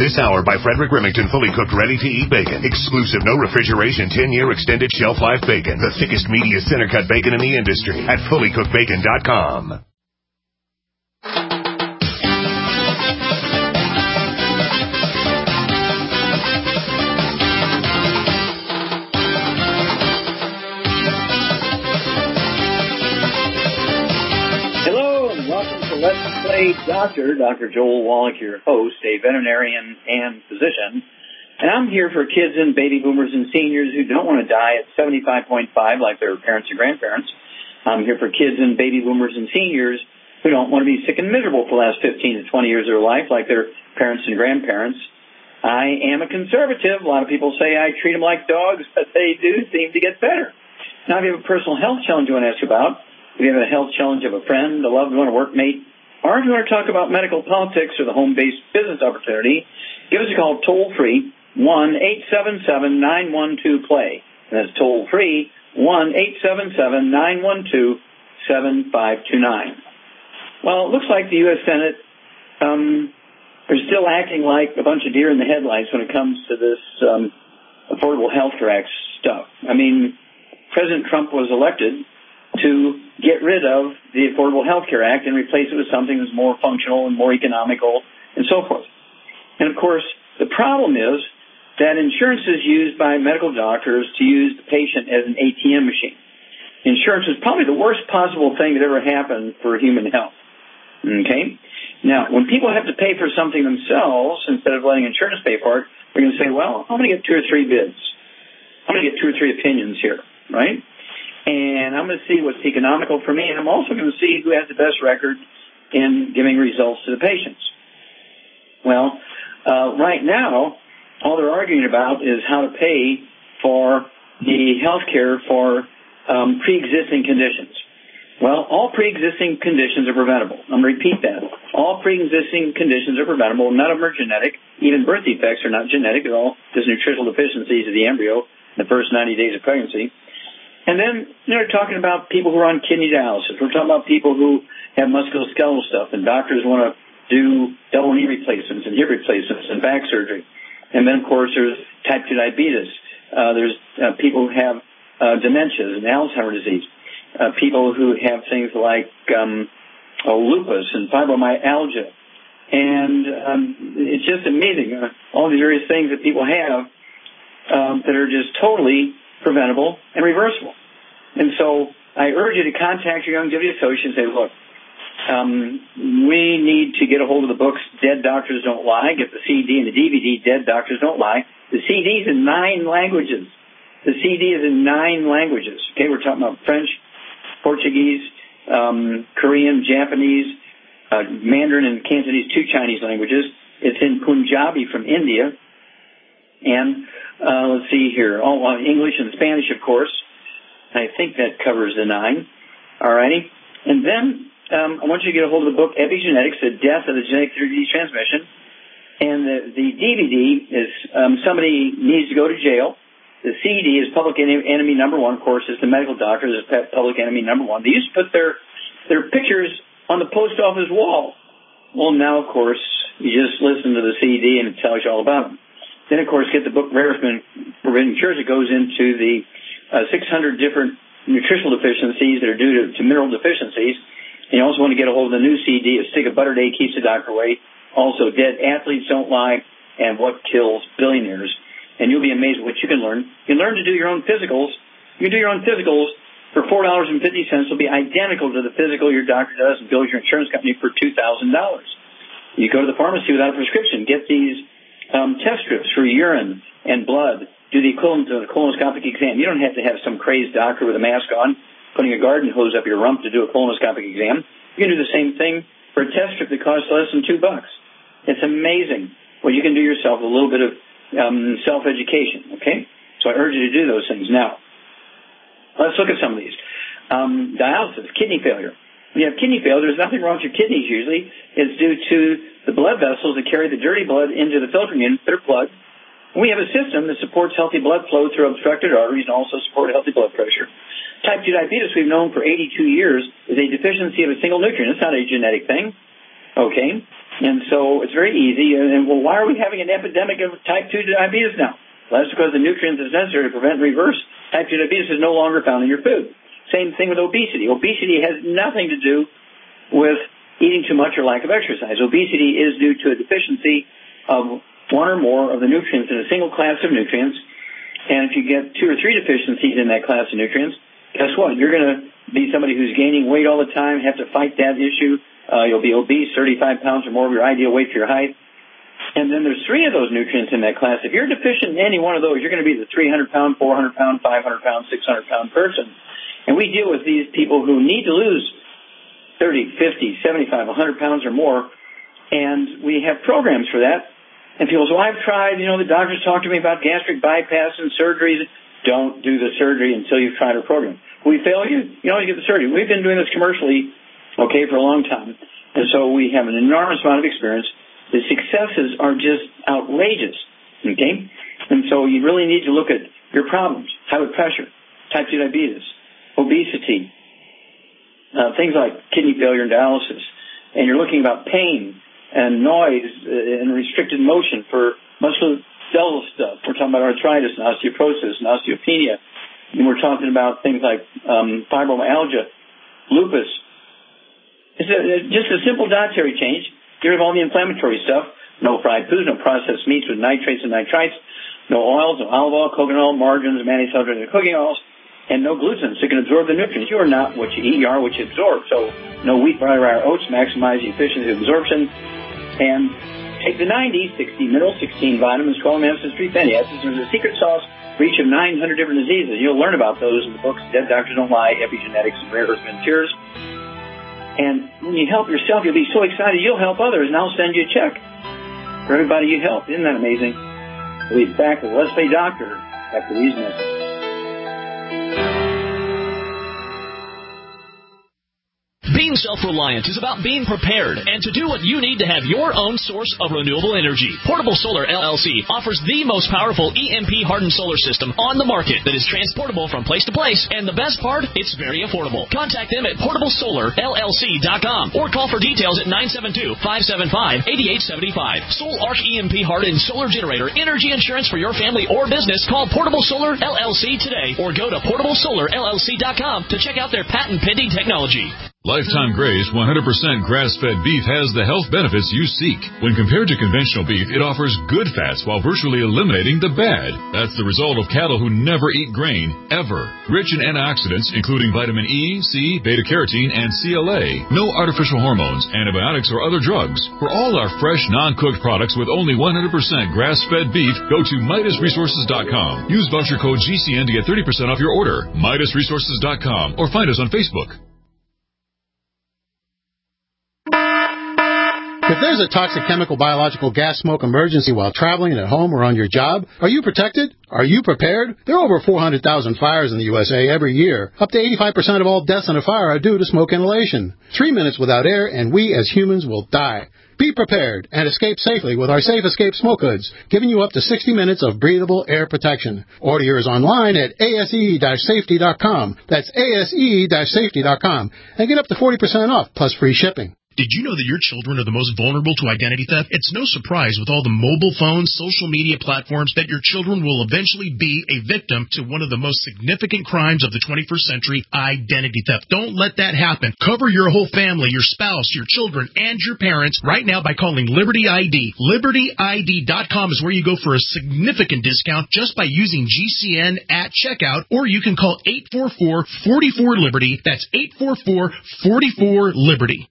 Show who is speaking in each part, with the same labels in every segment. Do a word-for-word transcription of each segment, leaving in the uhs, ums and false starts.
Speaker 1: This hour by Frederick Remington, fully cooked, ready-to-eat bacon. Exclusive, no refrigeration, ten-year extended shelf life bacon. The thickest, meatiest, center-cut bacon in the industry at fully cooked bacon dot com.
Speaker 2: Let's Play Doctor, Doctor Joel Wallach, your host, a veterinarian and physician. And I'm here for kids and baby boomers and seniors who don't want to die at seventy-five point five like their parents and grandparents. I'm here for kids and baby boomers and seniors who don't want to be sick and miserable for the last fifteen to twenty years of their life like their parents and grandparents. I am a conservative. A lot of people say I treat them like dogs, but they do seem to get better. Now, if you have a personal health challenge you want to ask about, if you have a health challenge of a friend, a loved one, a workmate, or if you want to talk about medical politics or the home-based business opportunity, give us a call toll-free, one eight seven seven, nine one two, play. And that's toll-free, one eight seven seven, nine one two, seven five two nine. Well, it looks like the U S Senate um, are still acting like a bunch of deer in the headlights when it comes to this um, Affordable Health Care Act stuff. I mean, President Trump was elected to get rid of the Affordable Health Care Act and replace it with something that's more functional and more economical and so forth. And, of course, the problem is that insurance is used by medical doctors to use the patient as an A T M machine. Insurance is probably the worst possible thing that ever happened for human health. Okay? Now, when people have to pay for something themselves instead of letting insurance pay for it, they're going to say, well, I'm going to get two or three bids. I'm going to get two or three opinions here, right? And I'm going to see what's economical for me, and I'm also going to see who has the best record in giving results to the patients. Well, uh, right now, all they're arguing about is how to pay for the health care for um, pre-existing conditions. Well, all pre-existing conditions are preventable. I'm going to repeat that. All pre-existing conditions are preventable. None of them are genetic. Even birth defects are not genetic. They're all just nutritional deficiencies of the embryo in the first ninety days of pregnancy. And then they're talking about people who are on kidney dialysis. We're talking about people who have musculoskeletal stuff, and doctors want to do double knee replacements and hip replacements and back surgery. And then, of course, there's type two diabetes. Uh, there's uh, people who have uh, dementias and Alzheimer's disease. Uh, people who have things like um, oh, lupus and fibromyalgia. And um, it's just amazing, uh, all these various things that people have um, that are just totally preventable and reversible. And so I urge you to contact your longevity associate and say, look, um, we need to get a hold of the books Dead Doctors Don't Lie, get the C D and the D V D Dead Doctors Don't Lie. The C D is in nine languages. The C D is in nine languages. Okay, we're talking about French, Portuguese, um, Korean, Japanese, uh, Mandarin, and Cantonese, two Chinese languages. It's in Punjabi from India. And Uh, let's see here. Oh, well, English and Spanish, of course. I think that covers the nine. All righty. And then um, I want you to get a hold of the book Epigenetics, The Death of the Genetic Disease Transmission. And the, the D V D is um, Somebody Needs to Go to Jail. The C D is Public Enemy Number One. Of course, it's the medical doctor. It's Public Enemy Number One. They used to put their, their pictures on the post office wall. Well, now, of course, you just listen to the C D and it tells you all about them. Then, of course, get the book Rare Forbidden Cures. It goes into the uh, six hundred different nutritional deficiencies that are due to, to mineral deficiencies. And you also want to get a hold of the new C D, A Stick of Butter Day Keeps the Doctor Away. Also, Dead Athletes Don't Lie, and What Kills Billionaires. And you'll be amazed at what you can learn. You can learn to do your own physicals. You can do your own physicals for four dollars and fifty cents. It'll be identical to the physical your doctor does and bills your insurance company for two thousand dollars. You go to the pharmacy without a prescription. Get these Um, test strips for urine and blood, do the equivalent of a colonoscopic exam. You don't have to have some crazed doctor with a mask on putting a garden hose up your rump to do a colonoscopic exam. You can do the same thing for a test strip that costs less than two bucks. It's amazing what you can do yourself with a little bit of um, self-education, okay? So I urge you to do those things. Now, let's look at some of these. Um, dialysis, kidney failure. When you have kidney failure, there's nothing wrong with your kidneys usually. It's due to the blood vessels that carry the dirty blood into the filtering unit that are plugged. And we have a system that supports healthy blood flow through obstructed arteries and also support healthy blood pressure. Type two diabetes, we've known for eighty-two years, is a deficiency of a single nutrient. It's not a genetic thing. Okay? And so it's very easy. And, well, why are we having an epidemic of type two diabetes now? Well, that's because the nutrients that's necessary to prevent and reverse type two diabetes is no longer found in your food. Same thing with obesity. Obesity has nothing to do with eating too much or lack of exercise. Obesity is due to a deficiency of one or more of the nutrients in a single class of nutrients. And if you get two or three deficiencies in that class of nutrients, guess what? You're going to be somebody who's gaining weight all the time, have to fight that issue. Uh, you'll be obese, thirty-five pounds or more of your ideal weight for your height. And then there's three of those nutrients in that class. If you're deficient in any one of those, you're going to be the three hundred pound, four hundred pound, five hundred pound, six hundred pound person. And we deal with these people who need to lose thirty, fifty, seventy-five, one hundred pounds or more. And we have programs for that. And people say, well, I've tried, you know, the doctors talked to me about gastric bypass and surgeries. Don't do the surgery until you've tried our program. If we fail you, you always get the surgery. We've been doing this commercially, okay, for a long time. And so we have an enormous amount of experience. The successes are just outrageous, okay? And so you really need to look at your problems: high blood pressure, type two diabetes, obesity, uh, things like kidney failure and dialysis. And you're looking about pain and noise and restricted motion for musculoskeletal stuff. We're talking about arthritis and osteoporosis and osteopenia. And we're talking about things like um, fibromyalgia, lupus. It's a, just a simple dietary change. Get rid of all the inflammatory stuff. No fried foods, no processed meats with nitrates and nitrites, no oils, no olive oil, coconut oil, margarines, anisaturated cooking oils, and no gluten, so you can absorb the nutrients. You are not what you eat, you are what you absorb. So no wheat, barley, rye, or oats, maximize the efficiency of absorption. And take the ninety, sixty minerals, sixteen vitamins, twelve amino acids, three fatty acids. There's a secret sauce for each of nine hundred different diseases. You'll learn about those in the books Dead Doctors Don't Lie, Epigenetics, and Rare Earth Minerals. And when you help yourself, you'll be so excited you'll help others, and I'll send you a check for everybody you help. Isn't that amazing? We'll be back with Let's Play Doctor after these messages.
Speaker 3: Being self-reliant is about being prepared and to do what you need to have your own source of renewable energy. Portable Solar L L C offers the most powerful E M P-hardened solar system on the market that is transportable from place to place, and the best part, it's very affordable. Contact them at portable solar L L C dot com or call for details at nine seven two, five seven five, eight eight seven five. Soul Arc E M P-hardened solar generator energy insurance for your family or business. Call Portable Solar L L C today or go to portable solar L L C dot com to check out their patent-pending technology.
Speaker 4: Lifetime Grace one hundred percent grass-fed beef has the health benefits you seek. When compared to conventional beef, it offers good fats while virtually eliminating the bad. That's the result of cattle who never eat grain, ever. Rich in antioxidants, including vitamin E, C, beta-carotene, and C L A. No artificial hormones, antibiotics, or other drugs. For all our fresh, non-cooked products with only one hundred percent grass-fed beef, go to Midas Resources dot com. Use voucher code G C N to get thirty percent off your order. Midas Resources dot com or find us on Facebook.
Speaker 5: If there's a toxic chemical, biological, gas, smoke emergency while traveling, at home, or on your job, are you protected? Are you prepared? There are over four hundred thousand fires in the U S A every year. Up to eighty-five percent of all deaths in a fire are due to smoke inhalation. Three minutes without air, and we as humans will die. Be prepared and escape safely with our Safe Escape Smoke Hoods, giving you up to sixty minutes of breathable air protection. Order yours online at A S E safety dot com. That's A S E safety dot com. And get up to forty percent off, plus free shipping.
Speaker 6: Did you know that your children are the most vulnerable to identity theft? It's no surprise with all the mobile phones, social media platforms that your children will eventually be a victim to one of the most significant crimes of the twenty-first century, identity theft. Don't let that happen. Cover your whole family, your spouse, your children, and your parents right now by calling Liberty I D. Liberty I D dot com is where you go for a significant discount just by using G C N at checkout, or you can call eight four four, four four, Liberty. That's eight four four, four four, Liberty.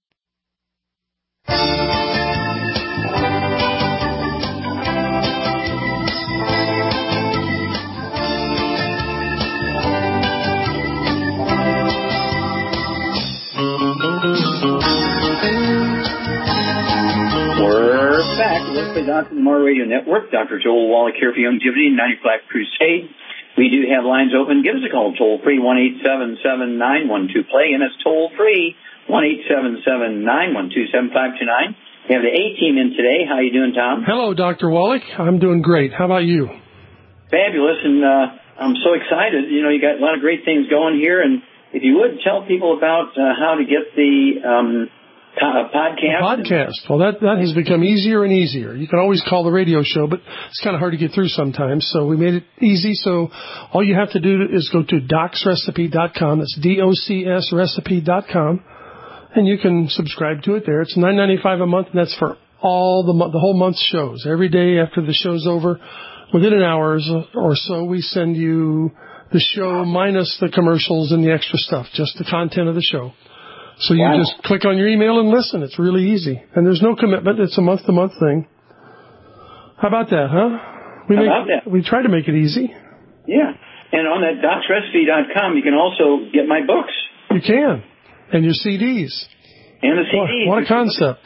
Speaker 2: We're back. Let's Play Doctor on the Mar Radio Network. Doctor Joel Wallach here for Longevity ninety-five Crusade. We do have lines open. Give us a call toll free, one eight seven seven, nine one two, play, and it's toll free, one eight seven seven, nine one two, seven five two nine. We have the A-Team in today. How you doing, Tom?
Speaker 7: Hello, Doctor Wallach. I'm doing great. How about you?
Speaker 2: Fabulous, and uh, I'm so excited. You know, you got a lot of great things going here, and if you would, tell people about uh, how to get the um, Uh, podcast.
Speaker 7: Podcast. Well, that, that has become easier and easier. You can always call the radio show, but it's kind of hard to get through sometimes. So we made it easy. So all you have to do is go to docs recipe dot com. That's D O C S recipe dot com. And you can subscribe to it there. It's nine ninety-five a month, and that's for all the mo- the whole month's shows. Every day after the show's over, within an hour or so, we send you the show minus the commercials and the extra stuff, just the content of the show. So you wow. just click on your email and listen. It's really easy. And there's no commitment. It's a month-to-month thing. How about that, huh? We
Speaker 2: How
Speaker 7: make,
Speaker 2: about that?
Speaker 7: We try to make it easy.
Speaker 2: Yeah. And on that docs recipe dot com, you can also get my books.
Speaker 7: You can. And your C Ds.
Speaker 2: And the C Ds.
Speaker 7: What, what a concept.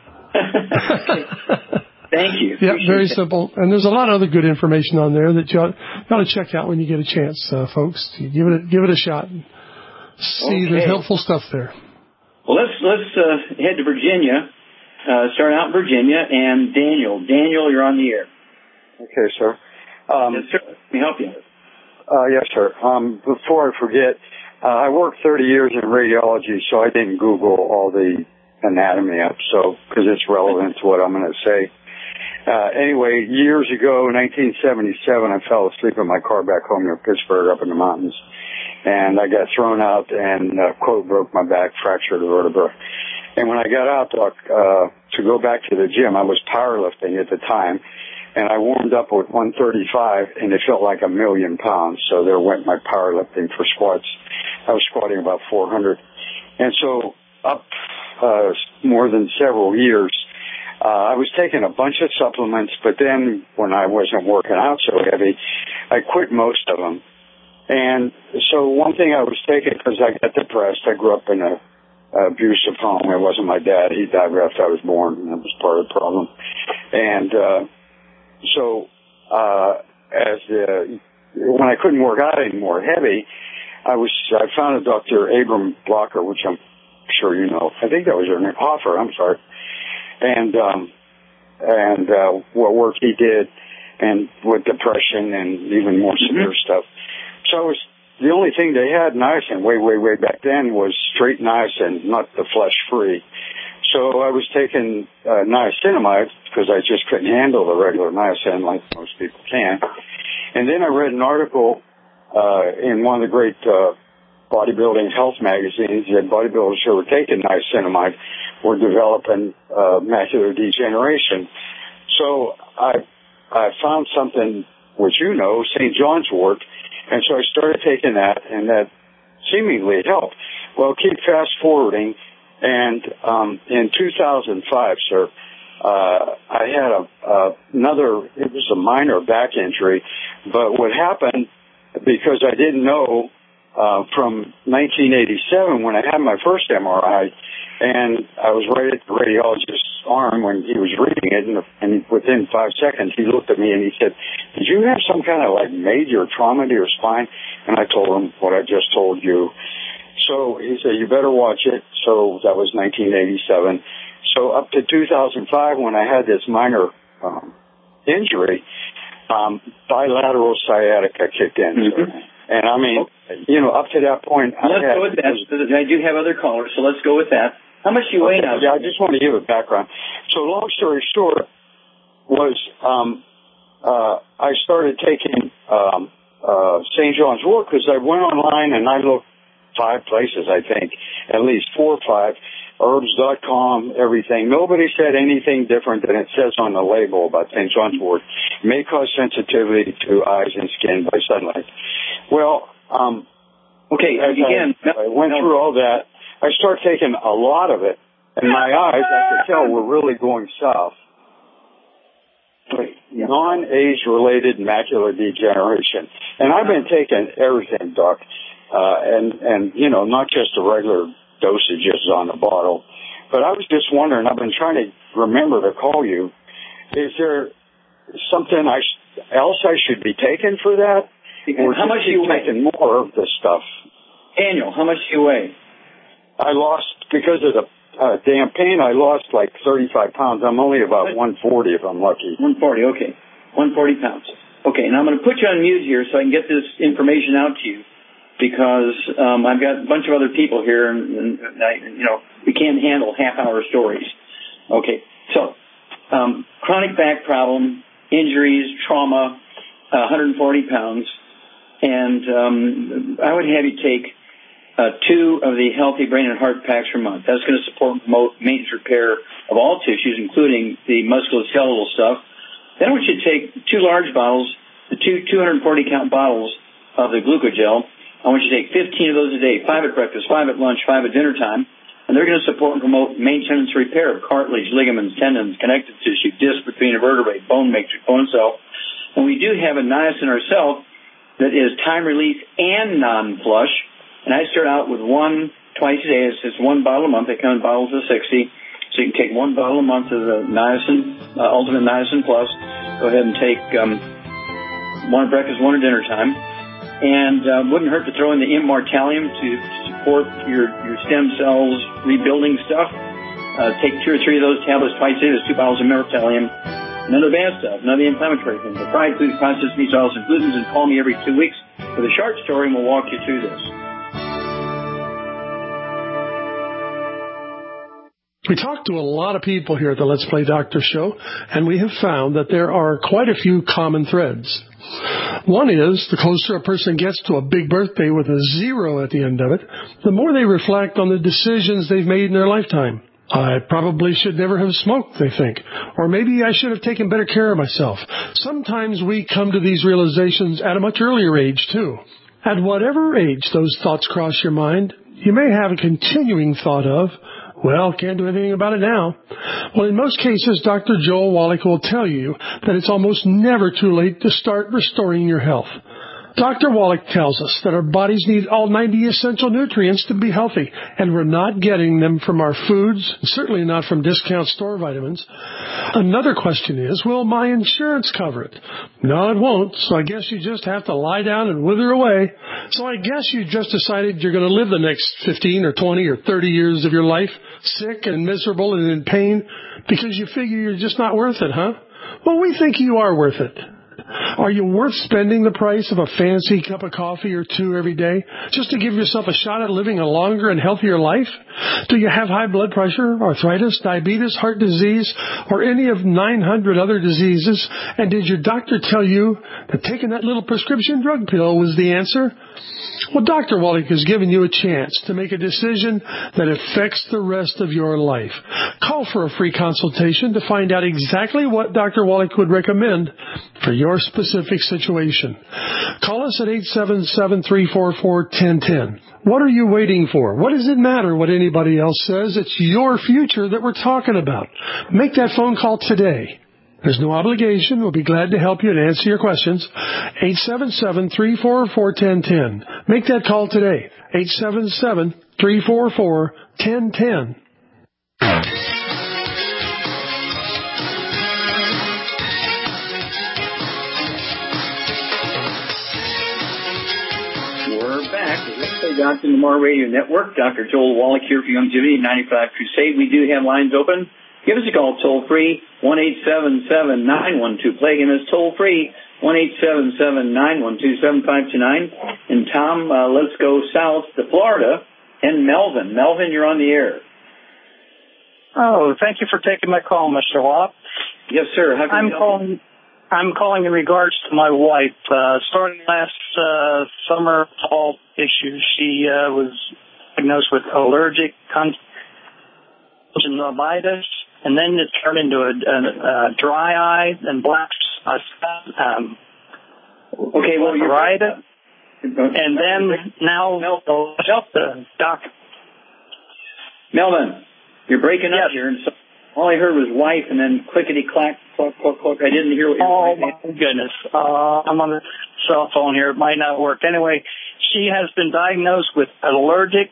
Speaker 2: Thank you.
Speaker 7: Yeah,
Speaker 2: Appreciate
Speaker 7: very
Speaker 2: that.
Speaker 7: simple. And there's a lot of other good information on there that you ought, you ought to check out when you get a chance, uh, folks. You give it a, give it a shot. And see,
Speaker 2: okay.
Speaker 7: There's helpful stuff there.
Speaker 2: Well, let's let's uh, head to Virginia. Uh, start out in Virginia. And Daniel. Daniel, you're on the air.
Speaker 8: Okay, sir. Um,
Speaker 2: yes, sir. Let me help you.
Speaker 8: Uh, yes, sir. Um, before I forget, uh, I worked thirty years in radiology, so I didn't Google all the anatomy up, so because it's relevant to what I'm going to say. Uh, anyway, years ago, nineteen seventy-seven, I fell asleep in my car back home near Pittsburgh up in the mountains. And I got thrown out and, uh, quote, broke my back, fractured a vertebra. And when I got out, Doc, uh, to go back to the gym, I was powerlifting at the time. And I warmed up with one thirty-five, and it felt like a million pounds. So there went my powerlifting for squats. I was squatting about four hundred. And so up uh, more than several years, uh, I was taking a bunch of supplements, but then when I wasn't working out so heavy, I quit most of them. And so one thing I was taking, because I got depressed, I grew up in a abusive home. It wasn't my dad. He died right after I was born, and that was part of the problem. And uh, so uh, as the, when I couldn't work out anymore heavy, I was I found a Doctor Abram Blocker, which I'm sure you know. I think that was her name. Hoffer, I'm sorry. And um, and uh, what work he did, and with depression and even more severe mm-hmm. stuff. So I was, the only thing they had niacin way, way, way back then was straight niacin, not the flesh-free. So I was taking uh, niacinamide because I just couldn't handle the regular niacin like most people can. And then I read an article uh, in one of the great uh, bodybuilding health magazines that bodybuilders who were taking niacinamide were developing uh, macular degeneration. So I I found something which you know, Saint John's wort. And so I started taking that, and that seemingly helped. Well, keep fast forwarding, and um, in two thousand five, sir, uh, I had a, uh, another, it was a minor back injury, but what happened, because I didn't know uh, from nineteen eighty-seven when I had my first M R I, and I was right at the radiologist's arm when he was reading it, and, and within five seconds he looked at me and he said, "Did you have some kind of like major trauma to your spine?" And I told him what I just told you. So he said, "You better watch it." So that was nineteen eighty-seven. So up to two thousand five, when I had this minor um, injury, um, bilateral sciatica kicked in. Mm-hmm. And I mean, you know, up to that point,
Speaker 2: let's
Speaker 8: I had,
Speaker 2: go with that. I do have other callers, so let's go with that. How much do you weigh
Speaker 8: okay,
Speaker 2: now?
Speaker 8: Yeah, I just want to give a background. So long story short was um, uh, I started taking um, uh, Saint John's wort because I went online and I looked five places, I think, at least four or five, herbs dot com, everything. Nobody said anything different than it says on the label about Saint John's wort. May cause sensitivity to eyes and skin by sunlight. Well, um,
Speaker 2: okay, again,
Speaker 8: I, I went no. through all that. I started taking a lot of it, and my eyes, I could tell, were really going south. Non-age-related macular degeneration. And I've been taking everything, Doc, uh, and, and, you know, not just the regular dosages on the bottle. But I was just wondering, I've been trying to remember to call you. Is there something I sh- else I should be taking for that? Or
Speaker 2: how much do you weigh?
Speaker 8: Taking more of this stuff.
Speaker 2: Annual, how much do you weigh?
Speaker 8: I lost, because of the uh, damn pain, I lost like thirty-five pounds. I'm only about one forty if I'm lucky.
Speaker 2: one forty, okay. one forty pounds. Okay, and I'm going to put you on mute here so I can get this information out to you. because um, I've got a bunch of other people here, and, and I, you know, we can't handle half-hour stories. Okay, so um, chronic back problem, injuries, trauma, uh, one hundred forty pounds, and um, I would have you take uh, two of the Healthy Brain and Heart Packs per month. That's going to support and promote maintenance repair of all tissues, including the musculoskeletal stuff. Then I want you to take two large bottles, the two two hundred forty count bottles of the Glucogel. I want you to take fifteen of those a day, five at breakfast, five at lunch, five at dinner time. And they're going to support and promote maintenance repair of cartilage, ligaments, tendons, connective tissue, disc between a vertebrae, bone matrix, bone cell. And we do have a niacin ourselves that is time release and non-flush. And I start out with one twice a day. It's just one bottle a month. They come in bottles of sixty. So you can take one bottle a month of the niacin, uh, Ultimate Niacin Plus. Go ahead and take um, one at breakfast, one at dinner time. And uh, wouldn't hurt to throw in the Immortalium to support your, your stem cells rebuilding stuff. Uh, take two or three of those tablets twice a day. There's two bottles of Immortalium. None of the bad stuff, none of the inflammatory things. The fried foods, processed meats, oils, and glutens, and call me every two weeks with a short story, and we'll walk you through this.
Speaker 7: We talk to a lot of people here at the Let's Play Doctor show, and we have found that there are quite a few common threads. One is, the closer a person gets to a big birthday with a zero at the end of it, the more they reflect on the decisions they've made in their lifetime. I probably should never have smoked, they think. Or maybe I should have taken better care of myself. Sometimes we come to these realizations at a much earlier age, too. At whatever age those thoughts cross your mind, you may have a continuing thought of, well, can't do anything about it now. Well, in most cases, Doctor Joel Wallach will tell you that it's almost never too late to start restoring your health. Doctor Wallach tells us that our bodies need all ninety essential nutrients to be healthy, and we're not getting them from our foods, certainly not from discount store vitamins. Another question is, will my insurance cover it? No, it won't, so I guess you just have to lie down and wither away. So I guess you just decided you're going to live the next fifteen or twenty or thirty years of your life sick and miserable and in pain because you figure you're just not worth it, huh? Well, we think you are worth it. Are you worth spending the price of a fancy cup of coffee or two every day just to give yourself a shot at living a longer and healthier life? Do you have high blood pressure, arthritis, diabetes, heart disease, or any of nine hundred other diseases? And did your doctor tell you that taking that little prescription drug pill was the answer? Well, Doctor Wallach has given you a chance to make a decision that affects the rest of your life. Call for a free consultation to find out exactly what Doctor Wallach would recommend for your specific situation. Call us at eight seven seven, three four four, one zero one zero. What are you waiting for? What does it matter what anybody else says? It's your future that we're talking about. Make that phone call today. There's no obligation. We'll be glad to help you and answer your questions. eight seven seven, three four four, one zero one zero. Make that call today. eight seven seven, three four four, one zero one zero.
Speaker 2: We're back. Let's play Doctor Lamar Radio Network. Doctor Joel Wallach here for Youngevity ninety-five Crusade. We do have lines open. Give us a call toll-free, one eight seven seven, nine one two, play. Again, it's toll-free, one eight seven seven, nine one two, seven five two nine. And, Tom, uh, let's go south to Florida and Melvin. Melvin, you're on the air.
Speaker 9: Oh, thank you for taking my call, Mister Wallach.
Speaker 2: Yes, sir. How can
Speaker 9: I'm
Speaker 2: you help
Speaker 9: calling.
Speaker 2: me?
Speaker 9: I'm calling in regards to my wife. Uh, starting last uh, summer, fall issues, she uh, was diagnosed with allergic conjunctivitis. And then it turned into a, a, a dry eye and black uh, um,
Speaker 2: okay, well, you're
Speaker 9: right. And then now the doc.
Speaker 2: Melvin, you're breaking
Speaker 9: yes.
Speaker 2: up here, and so all I heard was wife, and then clickety clack, cluck, cluck, cluck. I didn't hear what you
Speaker 9: were
Speaker 2: saying.
Speaker 9: Oh my goodness! Uh, I'm on the cell phone here. It might not work. Anyway, she has been diagnosed with allergic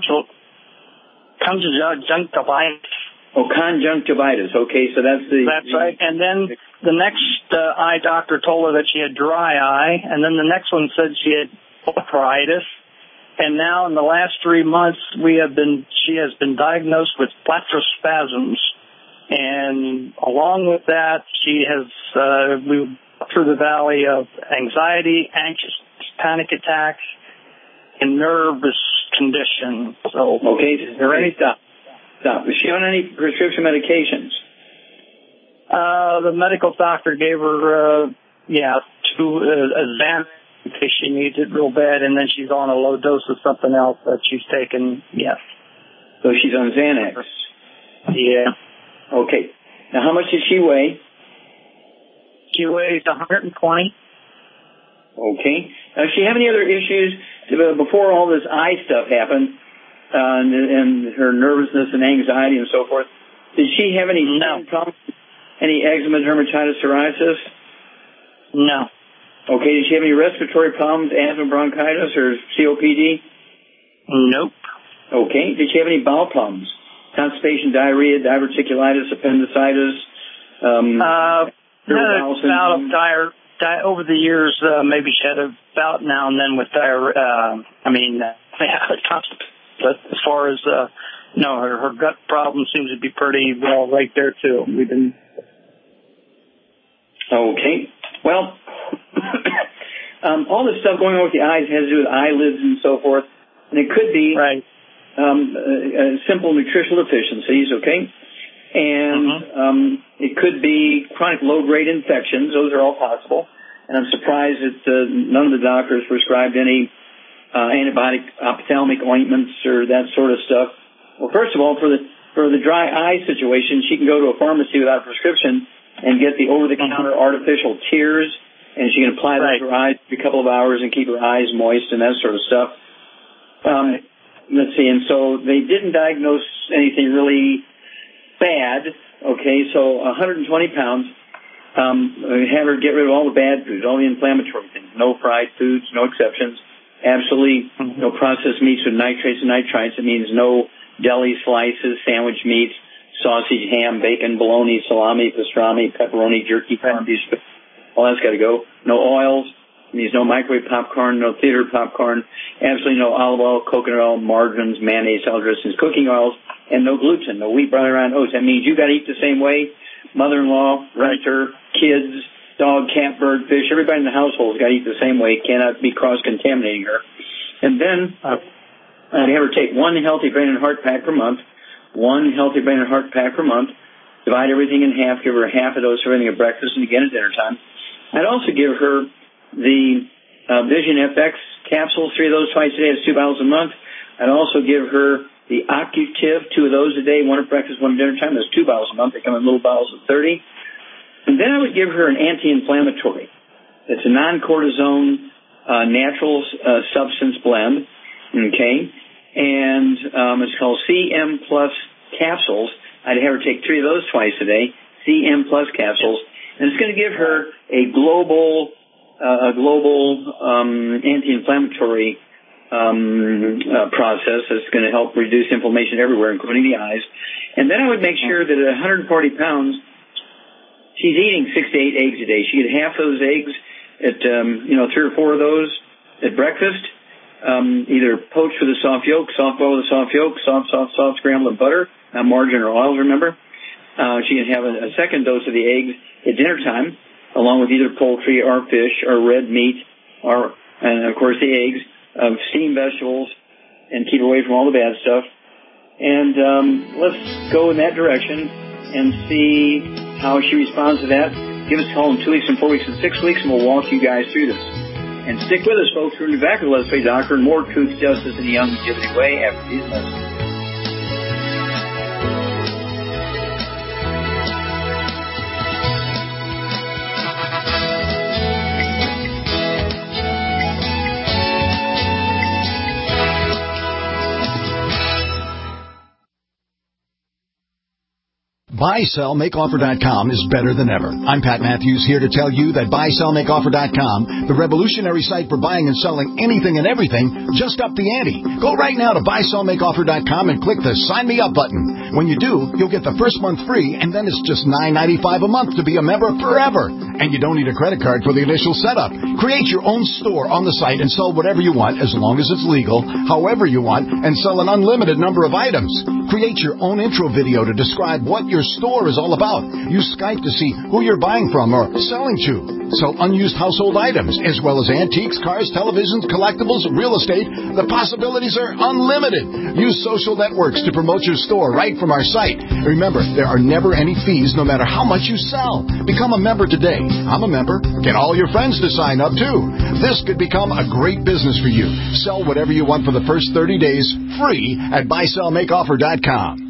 Speaker 9: conjunctivitis.
Speaker 2: Oh, conjunctivitis. Okay, so that's the...
Speaker 9: That's
Speaker 2: the,
Speaker 9: right. And then the next uh, eye doctor told her that she had dry eye, and then the next one said she had arthritis. And now in the last three months, we have been. she has been diagnosed with blepharospasms. And along with that, she has... Uh, we went through the valley of anxiety, anxious, panic attacks, a nervous condition. So,
Speaker 2: okay, is there any stop? Stop. Was she on any prescription medications?
Speaker 9: Uh, the medical doctor gave her, uh, yeah, two, uh, a Xanax in case she needs it real bad, and then she's on a low dose of something else that she's taken, yes.
Speaker 2: So she's on Xanax?
Speaker 9: Yeah.
Speaker 2: Okay. Now, how much does she weigh?
Speaker 9: She weighs one hundred twenty.
Speaker 2: Okay. Now, does she have any other issues before all this eye stuff happened, uh, and, and her nervousness and anxiety and so forth? Did she have any
Speaker 9: no.
Speaker 2: problems? Any eczema, dermatitis, psoriasis?
Speaker 9: No.
Speaker 2: Okay. Did she have any respiratory problems, asthma, bronchitis, or C O P D?
Speaker 9: Nope.
Speaker 2: Okay. Did she have any bowel problems? Constipation, diarrhea, diverticulitis, appendicitis? Um,
Speaker 9: uh, had a bout of diarrhea. Di- over the years, uh, maybe she had a bout now and then with diarrhea. Uh, I mean, uh, but as far as, uh, no, her, her gut problem seems to be pretty well right there, too. We've been.
Speaker 2: Okay. Well, um, all this stuff going on with the eyes has to do with eyelids and so forth. And it could be
Speaker 9: right.
Speaker 2: um, uh, uh, simple nutritional deficiencies, okay? And
Speaker 9: mm-hmm.
Speaker 2: um, it could be chronic low-grade infections. Those are all possible. And I'm surprised that uh, none of the doctors prescribed any uh, antibiotic ophthalmic ointments or that sort of stuff. Well, first of all, for the for the dry eye situation, she can go to a pharmacy without a prescription and get the over-the-counter mm-hmm. artificial tears, and she can apply
Speaker 9: right.
Speaker 2: that to her eyes for a couple of hours and keep her eyes moist and that sort of stuff. Um,
Speaker 9: right.
Speaker 2: Let's see. And so they didn't diagnose anything really bad, okay, so one hundred twenty pounds, um, have her get rid of all the bad foods, all the inflammatory things, no fried foods, no exceptions, absolutely mm-hmm. no processed meats with nitrates and nitrites. It means no deli slices, sandwich meats, sausage, ham, bacon, bologna, salami, pastrami, pepperoni, jerky, corned beef, all that's got to go. No oils, it means no microwave popcorn, no theater popcorn, absolutely no olive oil, coconut oil, margarines, mayonnaise, salad dressings, cooking oils, and no gluten, no wheat, brown, and oats. That means you got to eat the same way. Mother-in-law, renter, kids, dog, cat, bird, fish, everybody in the household has got to eat the same way. Cannot be cross-contaminating her. And then uh, I'd have her take one healthy brain and heart pack per month, one healthy brain and heart pack per month, divide everything in half, give her half a dose of everything at breakfast and again at dinner time. I'd also give her the uh, Vision F X capsules, three of those twice a day. That's two bottles a month. I'd also give her the Occutive, two of those a day, one at breakfast, one at dinner time. That's two bottles a month. They come in little bottles of thirty. And then I would give her an anti-inflammatory. It's a non-cortisone uh, natural uh, substance blend, okay? And um, it's called C M Plus capsules. I'd have her take three of those twice a day, C M Plus capsules. And it's going to give her a global, uh, a global um, anti-inflammatory Um, uh, process that's going to help reduce inflammation everywhere, including the eyes. And then I would make sure that at one hundred forty pounds, she's eating six to eight eggs a day. She get half those eggs at, um, you know, three or four of those at breakfast, um, either poached with a soft yolk, soft boiled with a soft yolk, soft, soft, soft scrambled in butter, not margarine or oil, remember? Uh, she can have a, a second dose of the eggs at dinner time, along with either poultry or fish or red meat or, and of course, the eggs. Of steamed vegetables and keep away from all the bad stuff. And um, let's go in that direction and see how she responds to that. Give us a call in two weeks and four weeks and six weeks, and we'll walk you guys through this. And stick with us, folks. We're going to be back with Let's Play Doctor and more truth, justice, and the longevity way after these messages.
Speaker 10: buy sell make offer dot com is better than ever. I'm Pat Matthews, here to tell you that buy sell make offer dot com, the revolutionary site for buying and selling anything and everything, just upped the ante. Go right now to buy sell make offer dot com and click the Sign Me Up button. When you do, you'll get the first month free, and then it's just nine ninety-five a month to be a member forever. And you don't need a credit card for the initial setup. Create your own store on the site and sell whatever you want, as long as it's legal, however you want, and sell an unlimited number of items. Create your own intro video to describe what your store is all about. Use Skype to see who you're buying from or selling to. So unused household items, as well as antiques, cars, televisions, collectibles, real estate, the possibilities are unlimited. Use social networks to promote your store right from our site. Remember, there are never any fees no matter how much you sell. Become a member today. I'm a member. Get all your friends to sign up, too. This could become a great business for you. Sell whatever you want for the first thirty days, free at buy sell make offer dot com.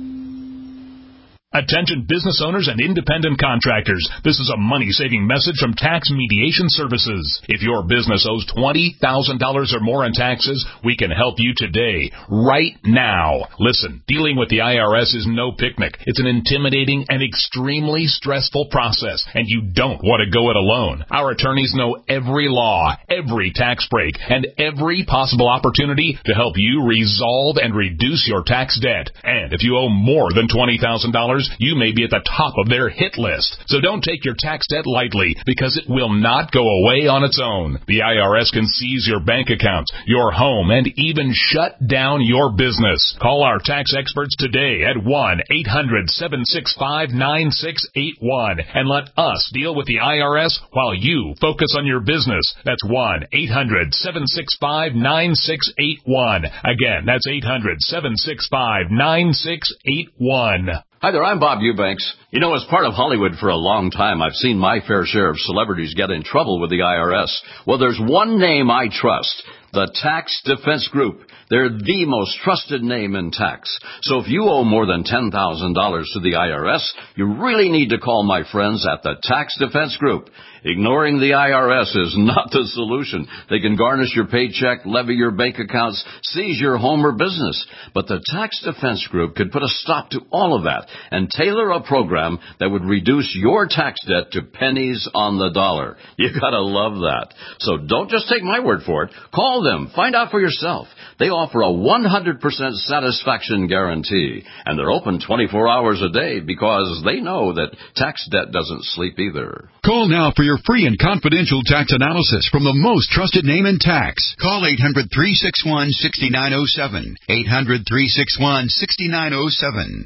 Speaker 11: Attention business owners and independent contractors. This is a money-saving message from Tax Mediation Services. If your business owes twenty thousand dollars or more in taxes, we can help you today, right now. Listen, dealing with the I R S is no picnic. It's an intimidating and extremely stressful process, and you don't want to go it alone. Our attorneys know every law, every tax break, and every possible opportunity to help you resolve and reduce your tax debt. And if you owe more than twenty thousand dollars, you may be at the top of their hit list. So don't take your tax debt lightly, because it will not go away on its own. The I R S can seize your bank accounts, your home, and even shut down your business. Call our tax experts today at one eight hundred seven six five nine six eight one and let us deal with the I R S while you focus on your business. That's one eight hundred seven six five nine six eight one. Again, that's eight hundred seven six five nine six eight one.
Speaker 12: Hi there, I'm Bob Eubanks. You know, as part of Hollywood for a long time, I've seen my fair share of celebrities get in trouble with the I R S. Well, there's one name I trust, the Tax Defense Group. They're the most trusted name in tax. So if you owe more than ten thousand dollars to the I R S, you really need to call my friends at the Tax Defense Group. Ignoring the I R S is not the solution. They can garnish your paycheck, levy your bank accounts, seize your home or business. But the Tax Defense Group could put a stop to all of that and tailor a program that would reduce your tax debt to pennies on the dollar. You gotta love that. So don't just take my word for it. Call them. Find out for yourself. They offer a one hundred percent satisfaction guarantee, and they're open twenty-four hours a day because they know that tax debt doesn't sleep either.
Speaker 13: Call now for your free and confidential tax analysis from the most trusted name in tax. Call eight hundred three six one six nine zero seven. eight hundred three six one six nine zero seven.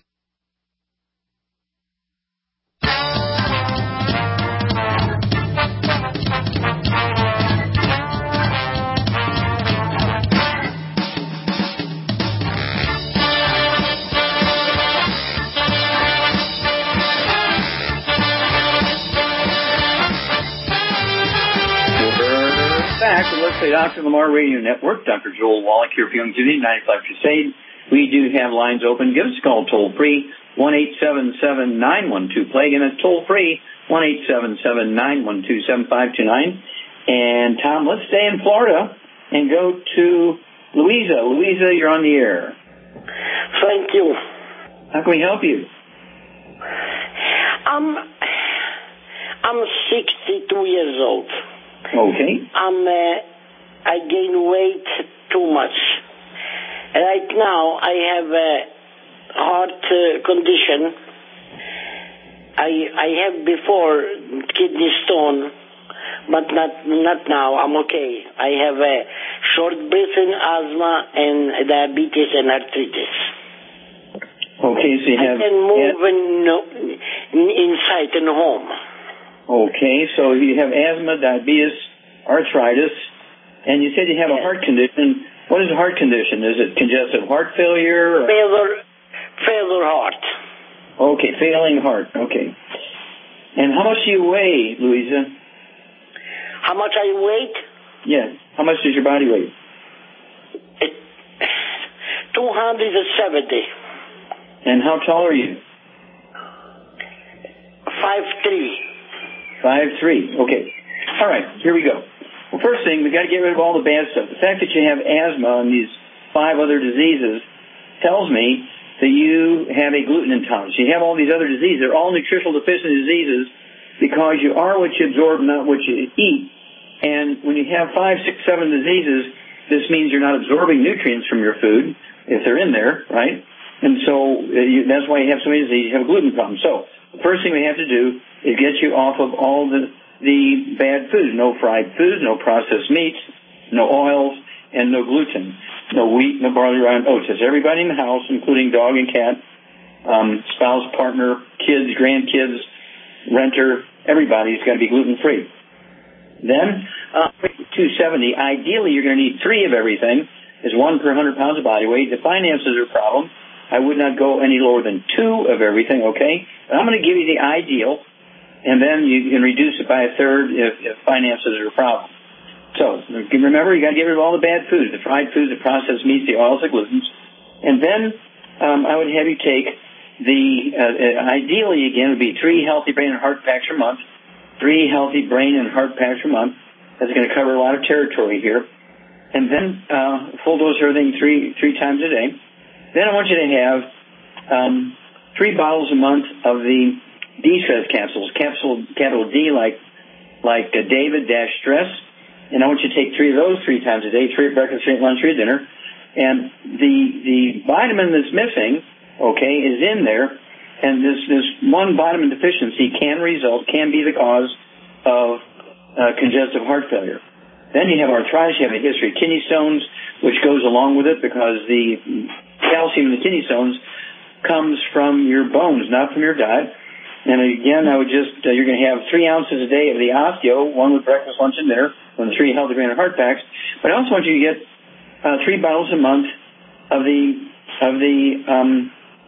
Speaker 2: Back to Let's Say Doctor Lamar Radio Network. Doctor Joel Wallach here for Youngevity, ninety-five Crusade. We do have lines open. Give us a call toll free, one eight seven seven nine one two play. Again, that's toll free, one eight seven seven nine one two seven five two nine. And Tom, let's stay in Florida and go to Louisa. Louisa, you're on the air.
Speaker 14: Thank you.
Speaker 2: How can we help you?
Speaker 14: I'm I'm sixty-two years old.
Speaker 2: Okay.
Speaker 14: I'm, uh, I gain weight too much. Right now, I have a heart uh, condition. I I have before kidney stone, but not not now. I'm okay. I have a short breathing, asthma, and diabetes and arthritis.
Speaker 2: Okay, so you have...
Speaker 14: I can move in, in, inside in home.
Speaker 2: Okay, so you have asthma, diabetes, arthritis, and you said you have a heart condition. What is a heart condition? Is it congestive heart failure? Or?
Speaker 14: Failure, failure heart.
Speaker 2: Okay, failing heart. Okay. And how much do you weigh, Louisa?
Speaker 14: How much I weigh?
Speaker 2: Yeah. How much does your body weigh?
Speaker 14: two hundred seventy.
Speaker 2: And how tall are you?
Speaker 14: five three.
Speaker 2: five three. Okay. All right. Here we go. Well, first thing, we got to get rid of all the bad stuff. The fact that you have asthma and these five other diseases tells me that you have a gluten intolerance. You have all these other diseases. They're all nutritional deficiency diseases because you are what you absorb, not what you eat. And when you have five, six, seven diseases, this means you're not absorbing nutrients from your food if they're in there, right? And so uh, you, that's why you have so many diseases. You have a gluten problem. So the first thing we have to do is get you off of all the the bad foods. No fried foods, no processed meats, no oils, and no gluten. No wheat, no barley, rye, and oats. That's everybody in the house, including dog and cat, um, spouse, partner, kids, grandkids, renter. Everybody's got to be gluten-free. Then, uh, two seventy, ideally you're going to need three of everything, is one per one hundred pounds of body weight. If finances are a problem, I would not go any lower than two of everything, okay? But I'm going to give you the ideal, and then you can reduce it by a third if, if finances are a problem. So, remember, you got to get rid of all the bad foods, the fried foods, the processed meats, the oils, the glutens. And then um, I would have you take the, uh, ideally, again, would be three healthy brain and heart packs per month, three healthy brain and heart packs per month. That's going to cover a lot of territory here. And then uh, full dose everything three three times a day. Then I want you to have um, three bottles a month of the D-Stress capsules, capsule capital D like like uh, David dash stress. And I want you to take three of those three times a day, three at breakfast, three at lunch, three at dinner. And the the vitamin that's missing, okay, is in there. And this, this one vitamin deficiency can result, can be the cause of uh, congestive heart failure. Then you have arthritis, you have a history of kidney stones, which goes along with it because the calcium in the kidney stones comes from your bones, not from your diet. And again, I would just, uh, you're going to have three ounces a day of the osteo, one with breakfast, lunch, and dinner, one of the three healthy brain and heart packs. But I also want you to get uh, three bottles a month of the, of the, um,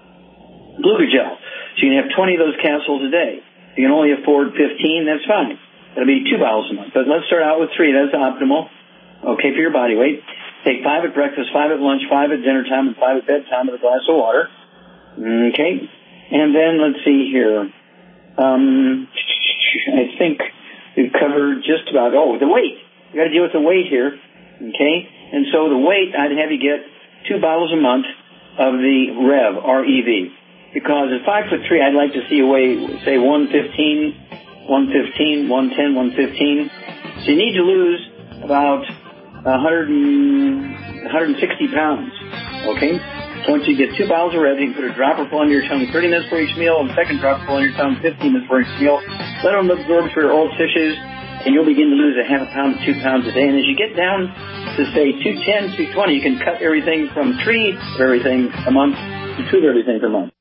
Speaker 2: glucogel. So you can have twenty of those capsules a day. If you can only afford fifteen, that's fine. That'll be two bottles a month. But let's start out with three. That's optimal. Okay, for your body weight. Take five at breakfast, five at lunch, five at dinner time, and five at bedtime with a glass of water. Okay. And then let's see here. Um, I think we've covered just about, oh, the weight. We've got to deal with the weight here. Okay. And so the weight, I'd have you get two bottles a month of the Rev, R E V. Because at five foot three, I'd like to see you weigh, say, one fifteen, one fifteen, one ten, one fifteen. So you need to lose about one hundred and, one hundred sixty pounds. Okay? So once you get two bottles of Rev, you can put a dropper full under your tongue thirty minutes for each meal, and a second dropper full under your tongue fifteen minutes for each meal. Let them absorb through your oral tissues, and you'll begin to lose a half a pound to two pounds a day. And as you get down to, say, two ten, two twenty, you can cut everything from three of everything a month to two of everything per month.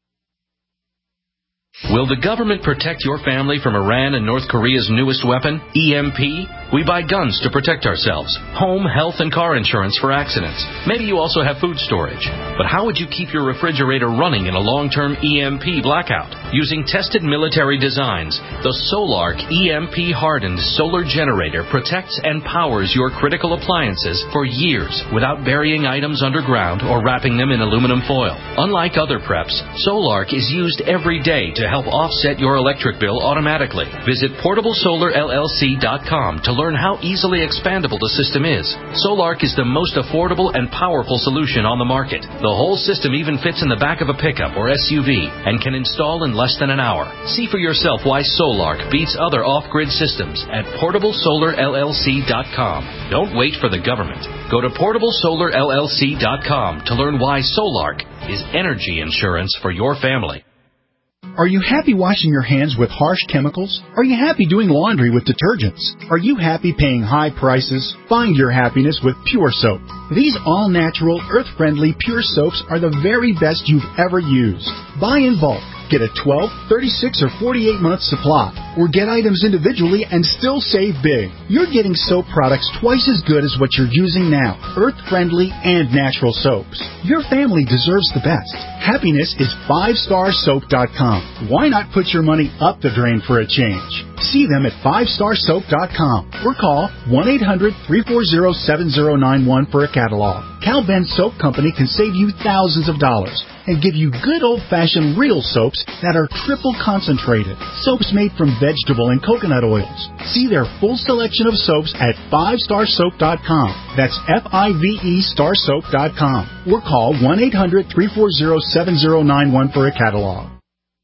Speaker 15: Will the government protect your family from Iran and North Korea's newest weapon, E M P? We buy guns to protect ourselves, home, health, and car insurance for accidents. Maybe you also have food storage. But how would you keep your refrigerator running in a long-term E M P blackout? Using tested military designs, the Solark E M P-hardened solar generator protects and powers your critical appliances for years without burying items underground or wrapping them in aluminum foil. Unlike other preps, Solark is used every day to help offset your electric bill automatically. Visit portable solar L L C dot com to learn how easily expandable the system is. Solark is the most affordable and powerful solution on the market. The whole system even fits in the back of a pickup or S U V and can install in less than an hour. See for yourself why Solark beats other off-grid systems at portable solar L L C dot com. Don't wait for the government. Go to portable solar L L C dot com to learn why Solark is energy insurance for your family.
Speaker 16: Are you happy washing your hands with harsh chemicals? Are you happy doing laundry with detergents? Are you happy paying high prices? Find your happiness with Pure Soap. These all-natural, earth-friendly Pure Soaps are the very best you've ever used. Buy in bulk. Get a twelve, thirty-six, or forty-eight month supply. Or get items individually and still save big. You're getting soap products twice as good as what you're using now. Earth-friendly and natural soaps. Your family deserves the best. Happiness is five star soap dot com. Why not put your money up the drain for a change? See them at five star soap dot com or call one eight hundred, three four zero, seven zero nine one for a catalog. Cal Ben Soap Company can save you thousands of dollars and give you good old-fashioned real soaps that are triple concentrated. Soaps made from vegetable and coconut oils. See their full selection of soaps at five star soap dot com. That's F I V E star soap dot com. Or call one eight hundred, three four zero, seven zero nine one for a catalog.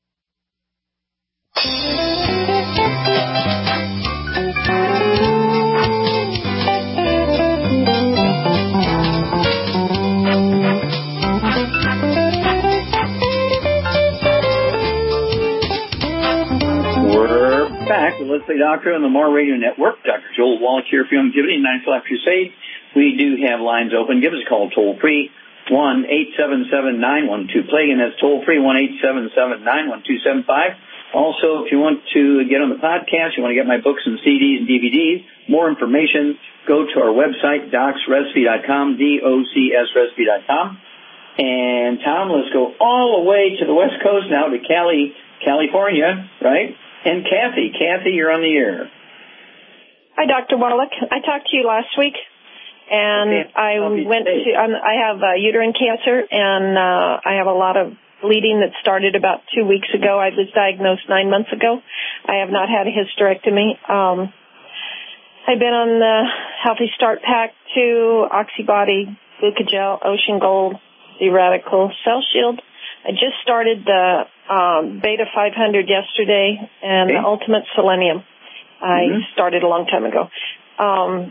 Speaker 2: Back with Leslie Doctor on the More Radio Network. Doctor Joel Wallach here for Longevity, Nine Life Crusade. We do have lines open. Give us a call toll free, one eight seven seven, nine one two, play, and that's toll free, one eight seven seven, nine one two seven five. Also, if you want to get on the podcast, you want to get my books and C Ds and D V Ds, more information, go to our website, docs recipe dot com, D O C S recipe dot com. And, Tom, let's go all the way to the West Coast now to Cali, California, right? And Kathy. Kathy, you're on the air.
Speaker 17: Hi, Doctor Wallach. I talked to you last week, and okay. I went to, um, I have uh, uterine cancer, and uh, I have a lot of bleeding that started about two weeks ago. I was diagnosed nine months ago. I have not had a hysterectomy. Um, I've been on the Healthy Start Pack two, Oxybody, Glucogel, Ocean Gold, Z-Radical, Cell Shield. I just started the um, Beta five hundred yesterday and okay. the Ultimate Selenium. I mm-hmm. started a long time ago. Um,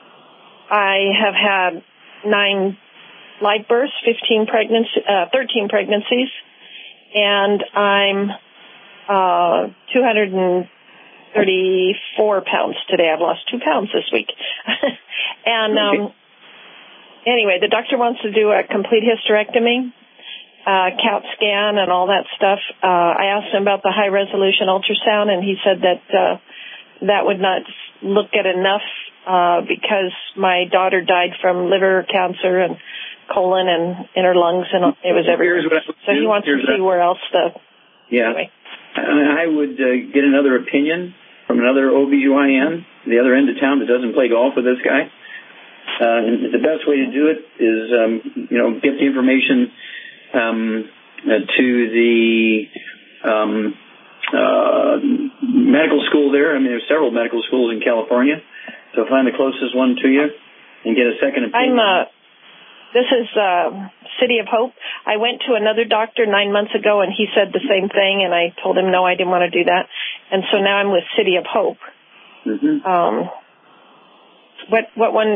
Speaker 17: I have had nine live births, fifteen pregnancy, uh, thirteen pregnancies, and I'm uh, two hundred thirty-four pounds today. I've lost two pounds this week. and um, okay. anyway, the doctor wants to do a complete hysterectomy, uh, CAT scan, and all that stuff. Uh, I asked him about the high-resolution ultrasound, and he said that uh, that would not look at enough uh, because my daughter died from liver cancer and colon and in her lungs, and it was everywhere. So he wants Here's to see where else the...
Speaker 2: Yeah.
Speaker 17: Anyway.
Speaker 2: I would uh, get another opinion from another O B G Y N, the other end of town that doesn't play golf with this guy. Uh, and the best way to do it is, um, you know, get the information um, uh, to the um, uh, medical school there. I mean, there's several medical schools in California. So find the closest one to you and get a second opinion.
Speaker 17: I'm... Uh, This is uh, City of Hope. I went to another doctor nine months ago, and he said the same thing, and I told him, no, I didn't want to do that. And so now I'm with City of Hope.
Speaker 2: Mm-hmm.
Speaker 17: Um, what what one?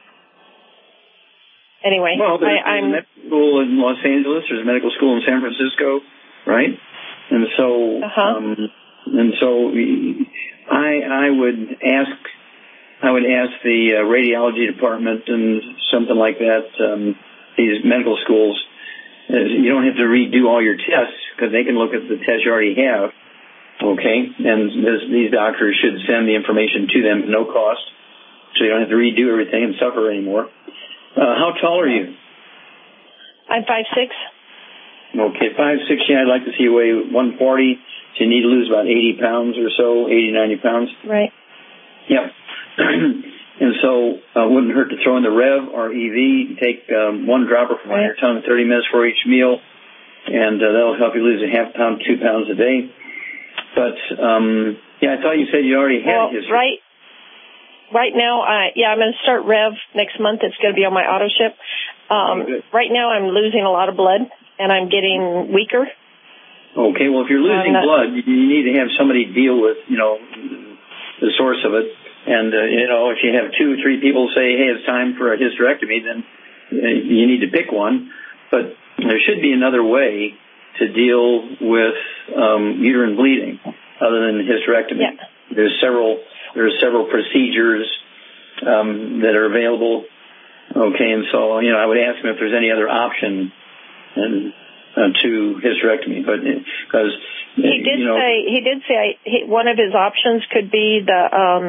Speaker 17: Anyway,
Speaker 2: well, there's,
Speaker 17: I, I'm...
Speaker 2: there's a medical school in Los Angeles. There's a medical school in San Francisco, right? And so,
Speaker 17: uh-huh.
Speaker 2: um, and so I I would ask... I would ask the uh, radiology department and something like that, um, these medical schools, uh, you don't have to redo all your tests because they can look at the tests you already have, okay? And this, these doctors should send the information to them at no cost so you don't have to redo everything and suffer anymore. Uh, how tall are you?
Speaker 17: I'm five six.
Speaker 2: Okay, five six, yeah, I'd like to see you weigh one forty, so you need to lose about eighty pounds or so, eighty, ninety pounds.
Speaker 17: Right.
Speaker 2: Yep. And so it uh, wouldn't hurt to throw in the Rev or E V. Take um, one dropper from on your tongue thirty minutes for each meal, and uh, that'll help you lose a half pound, two pounds a day. But, um, yeah, I thought you said you already had
Speaker 17: well,
Speaker 2: history.
Speaker 17: Right, right now, uh, yeah, I'm going to start Rev next month. It's going to be on my auto ship. Um,
Speaker 2: oh,
Speaker 17: right now I'm losing a lot of blood, and I'm getting weaker.
Speaker 2: Okay, well, if you're losing
Speaker 17: not,
Speaker 2: blood, you need to have somebody deal with, you know, the source of it. And, uh, you know, if you have two or three people say, hey, it's time for a hysterectomy, then uh, you need to pick one. But there should be another way to deal with um, uterine bleeding other than hysterectomy.
Speaker 17: Yeah.
Speaker 2: There's several there's several procedures um, that are available. Okay, and so, you know, I would ask him if there's any other option and, uh, to hysterectomy. But because,
Speaker 17: he did
Speaker 2: you know,
Speaker 17: say, he did say I, he, one of his options could be the... Um,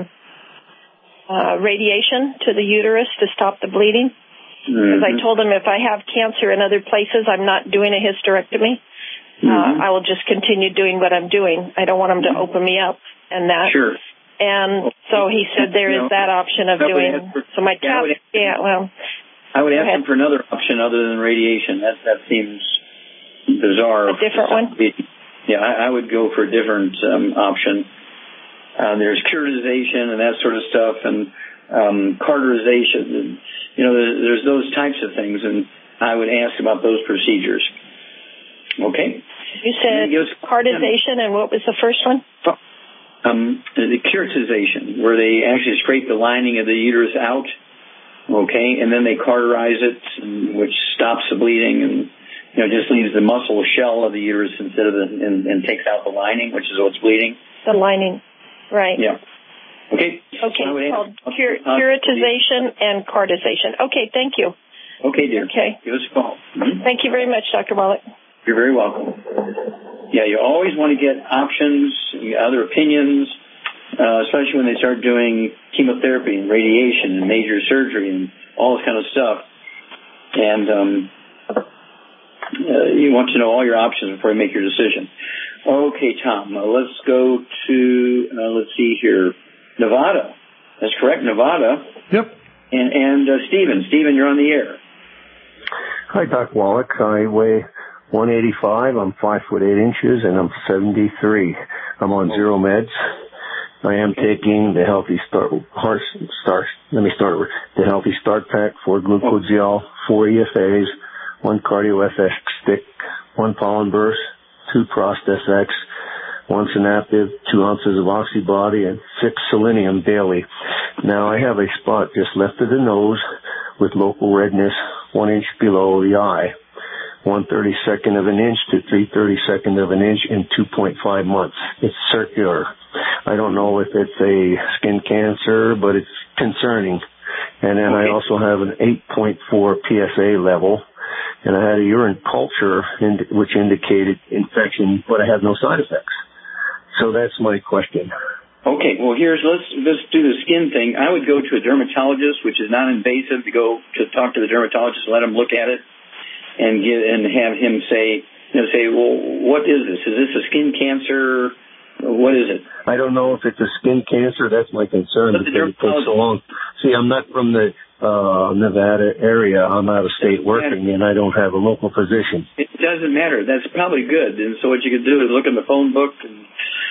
Speaker 17: Uh, radiation to the uterus to stop the bleeding. Because
Speaker 2: mm-hmm.
Speaker 17: I told him if I have cancer in other places, I'm not doing a hysterectomy.
Speaker 2: Mm-hmm.
Speaker 17: Uh, I will just continue doing what I'm doing. I don't want him to open me up and that.
Speaker 2: Sure.
Speaker 17: And so he said there is that option of doing. For, so my CAT, yeah, well.
Speaker 2: I would ask him for another option other than radiation. That that seems bizarre.
Speaker 17: A different one.
Speaker 2: Yeah, I, I would go for a different um, option. Uh, there's curetization and that sort of stuff, and um, cauterization. And, you know, there's, there's those types of things, and I would ask about those procedures. Okay?
Speaker 17: You said cauterization, and what was the first one?
Speaker 2: Um, the curetization, where they actually scrape the lining of the uterus out, okay, and then they cauterize it, and, which stops the bleeding and, you know, just leaves the muscle shell of the uterus instead of the, and, and takes out the lining, which is what's bleeding.
Speaker 17: The lining. Right.
Speaker 2: Yeah. Okay.
Speaker 17: Okay. It's called cur- curetization and cauterization. Okay. Thank you.
Speaker 2: Okay, dear.
Speaker 17: Okay.
Speaker 2: Give us a call. Mm-hmm.
Speaker 17: Thank you very much, Doctor Wallach.
Speaker 2: You're very welcome. yeah, you always want to get options, other opinions, uh, especially when they start doing chemotherapy and radiation and major surgery and all this kind of stuff. And um, uh, you want to know all your options before you make your decision. Okay, Tom, uh, let's go to, uh, let's see here, Nevada. That's correct, Nevada.
Speaker 18: Yep.
Speaker 2: And, and uh, Stephen. Stephen, you're on the air.
Speaker 18: Hi, Doc Wallach. I weigh one eighty-five. I'm five foot eight inches, and I'm seventy-three. I'm on zero meds. I am taking the Healthy Start, heart, start, let me start with the Healthy Start Pack, four glucogeol, four E F As, one Cardio F X stick, one Pollen Burst, two Prost-S X, one Synaptive, two ounces of Oxybody, and six Selenium daily. Now, I have a spot just left of the nose with local redness, one inch below the eye, one thirty-second of an inch to three thirty-second of an inch in two point five months. It's circular. I don't know if it's a skin cancer, but it's concerning. And then I also have an eight point four P S A level, and I had a urine culture in, which indicated infection, but I have no side effects. So that's my question.
Speaker 2: Okay, well here's, let's, let's do the skin thing. I would go to a dermatologist, which is non-invasive, to go to talk to the dermatologist and let him look at it and get, and have him say, you know, say, well, what is this? Is this a skin cancer? What is it?
Speaker 18: I don't know if it's a skin cancer. That's my concern because it takes so long. See, I'm not from the uh Nevada area. I'm out of state working, and I don't have a local physician.
Speaker 2: It doesn't matter. That's probably good. And so what you could do is look in the phone book and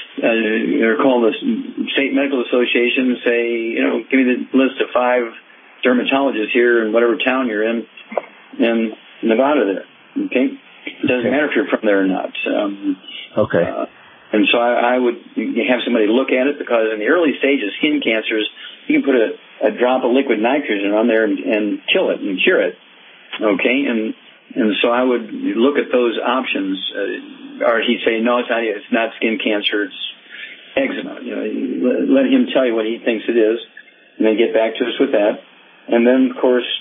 Speaker 2: uh, or call the State Medical Association and say, you know, give me the list of five dermatologists here in whatever town you're in, in Nevada there. Okay? It doesn't okay. matter if you're from there or not. Um,
Speaker 18: okay.
Speaker 2: Uh, And so I, I would have somebody look at it, because in the early stages, skin cancers, you can put a, a drop of liquid nitrogen on there and, and kill it and cure it. Okay, and and so I would look at those options. Uh, or he'd say, no, it's not. It's not skin cancer. It's eczema. You know, let him tell you what he thinks it is, and then get back to us with that. And then, of course,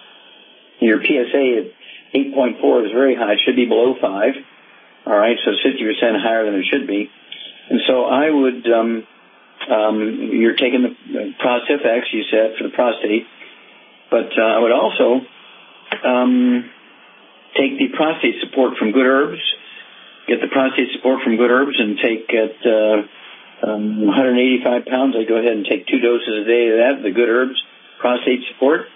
Speaker 2: your P S A at eight point four is very high. It should be below five. All right, so it's fifty percent higher than it should be. And so I would, um, um, you're taking the Prost-F X, you said, for the prostate. But uh, I would also um, take the prostate support from Good Herbs, get the prostate support from Good Herbs, and take at uh, um, one hundred eighty-five pounds, I'd go ahead and take two doses a day of that, the Good Herbs prostate support.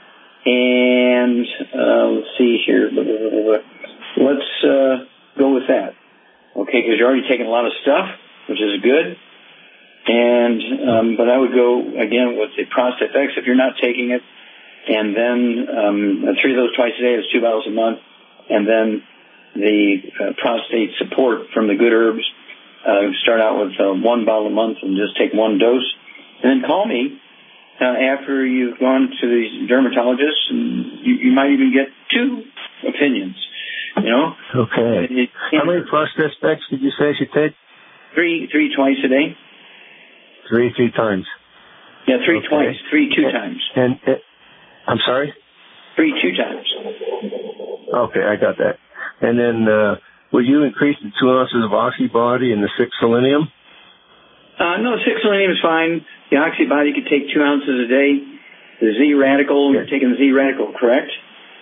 Speaker 2: And uh, let's see here. Let's... Uh, go with that, okay, because you're already taking a lot of stuff, which is good. And um, but I would go, again, with the Prost-F X if you're not taking it, and then um, three of those twice a day is two bottles a month, and then the uh, prostate support from the Good Herbs. Uh, start out with uh, one bottle a month and just take one dose. And then call me uh, after you've gone to the dermatologist, and you, you might even get two opinions. You know?
Speaker 18: Okay. It, it, How many Prost-F X did you say I should take?
Speaker 2: Three, three twice a day.
Speaker 18: Three, three times.
Speaker 2: Yeah, three
Speaker 18: okay.
Speaker 2: twice. Three two
Speaker 18: and,
Speaker 2: times.
Speaker 18: And, and I'm sorry?
Speaker 2: Three two times.
Speaker 18: Okay, I got that. And then, uh, will you increase the two ounces of Oxybody and the six Selenium?
Speaker 2: Uh, no, six Selenium is fine. The Oxybody you could take two ounces a day. The Z-Radical, yeah. You're taking the Z-Radical, correct?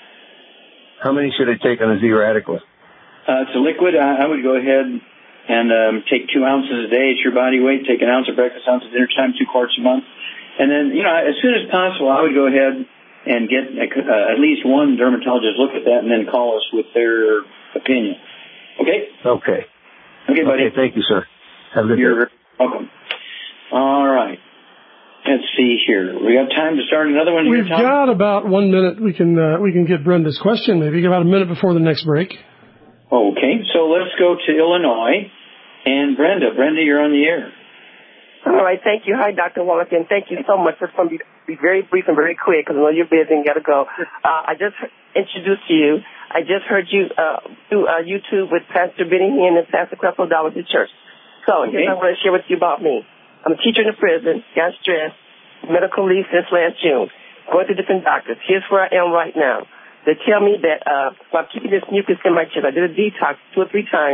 Speaker 18: How many should I take on a Z-Radical?
Speaker 2: Uh, it's a liquid. I, I would go ahead and um, take two ounces a day. It's your body weight. Take an ounce at breakfast, ounce at dinner time, two quarts a month. And then, you know, as soon as possible, I would go ahead and get uh, at least one dermatologist look at that and then call us with their opinion. Okay?
Speaker 18: Okay.
Speaker 2: Okay, buddy.
Speaker 18: Okay, thank you, sir. Have a good
Speaker 2: You're
Speaker 18: day.
Speaker 2: welcome. All right. Let's see here. We got time to start another one here,
Speaker 7: We've
Speaker 2: Tom?
Speaker 7: got about one minute. We can uh, we can get Brenda's question, maybe about a minute before the next break.
Speaker 2: Okay, so let's go to Illinois. And Brenda, Brenda, you're on the air.
Speaker 19: All right, thank you. Hi, Doctor Wallach, and thank you so much. It's going to be, be very brief and very quick because I know you're busy and got to go. Uh, I just introduced you. I just heard you uh, do uh, YouTube with Pastor Benny Hinn and Pastor Creflo Dollar at church. So okay. Here's what I want to share with you about me. I'm a teacher in a prison, got stressed, medical leave since last June, going to different doctors. Here's where I am right now. They tell me that uh, I'm keeping this mucus in my chest. I did a detox two or three times.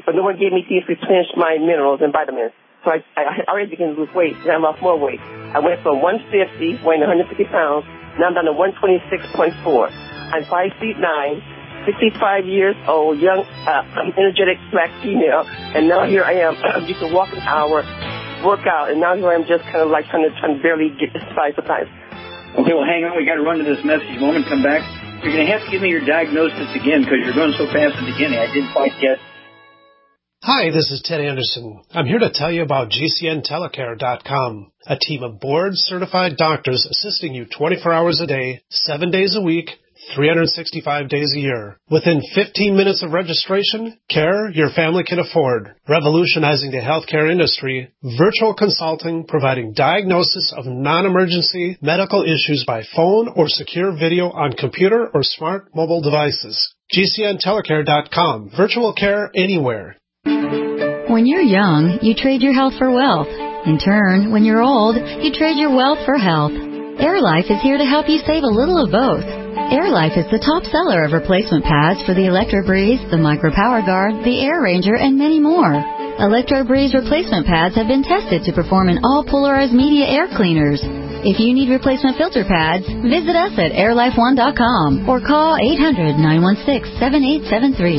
Speaker 19: but no one gave me things to replenish my minerals and vitamins. So I, I already began to lose weight, and I lost more weight. I went from one fifty, weighing one hundred fifty pounds, now I'm down to one twenty-six point four. I'm five feet nine, sixty-five years old, young, uh, energetic black female, and now here I am. I used to walk an hour, work out, and now here I am just kind of like trying to, trying to barely get this size sometimes.
Speaker 2: Okay, well, hang on. We got to run to this message moment. Come back. You're going to have to give me your diagnosis again because you're going so fast at the beginning. I didn't quite get.
Speaker 20: Hi, this is Ted Anderson. I'm here to tell you about G C N telecare dot com, a team of board-certified doctors assisting you twenty-four hours a day, seven days a week, three hundred sixty-five days a year. Within fifteen minutes of registration, care your family can afford. Revolutionizing the healthcare industry, virtual consulting providing diagnosis of non-emergency medical issues by phone or secure video on computer or smart mobile devices. G C N telecare dot com. Virtual care anywhere.
Speaker 21: When you're young, you trade your health for wealth. In turn, when you're old, you trade your wealth for health. AirLife is here to help you save a little of both. AirLife is the top seller of replacement pads for the Electro-Breeze, the Micro Power Guard, the Air Ranger, and many more. Electro-Breeze replacement pads have been tested to perform in all polarized media air cleaners. If you need replacement filter pads, visit us at air life one dot com or call eight hundred, nine one six, seven eight seven three.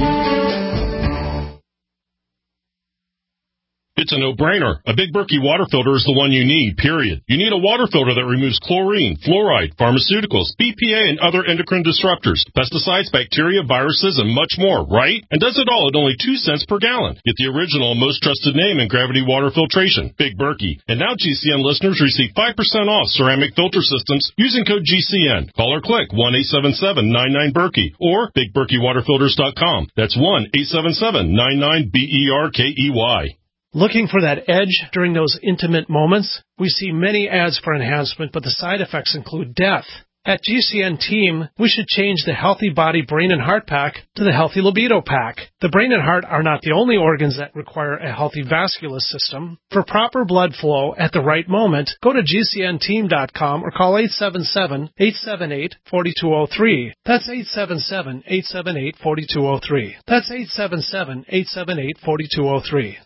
Speaker 22: It's a no-brainer. A Big Berkey water filter is the one you need, period. You need a water filter that removes chlorine, fluoride, pharmaceuticals, B P A, and other endocrine disruptors, pesticides, bacteria, viruses, and much more, right? And does it all at only two cents per gallon. Get the original and most trusted name in gravity water filtration, Big Berkey. And now G C N listeners receive five percent off ceramic filter systems using code G C N. Call or click one eight seven seven, nine nine, Berkey or big berkey water filters dot com. That's one eight seven seven, nine nine, B E R K E Y.
Speaker 20: Looking for that edge during those intimate moments? We see many ads for enhancement, but the side effects include death. At G C N Team, we should change the Healthy Body Brain and Heart Pack to the Healthy Libido Pack. The brain and heart are not the only organs that require a healthy vascular system. For proper blood flow at the right moment, go to G C N team dot com or call eight seven seven, eight seven eight, four two zero three. That's eight seven seven, eight seven eight, four two zero three. That's eight seven seven, eight seven eight, four two zero three.